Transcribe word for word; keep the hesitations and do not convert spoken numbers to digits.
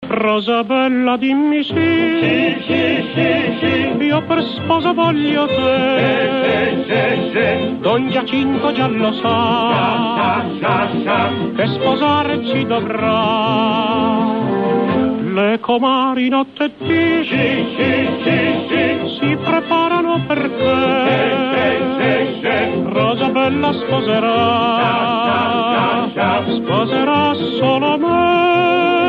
Rosabella, dimmi sì, sì, sì, sì, sì. Io per sposa voglio te, sì, sì, sì. Don Giacinto già lo sa, sa, sa, sa. Che sposare dovrà. Le comari notte sì, sì, sì, sì. si preparano per te, sì, sì, sì. Rosabella sposerà, sa, sa, sa, sa. sposerà solo me.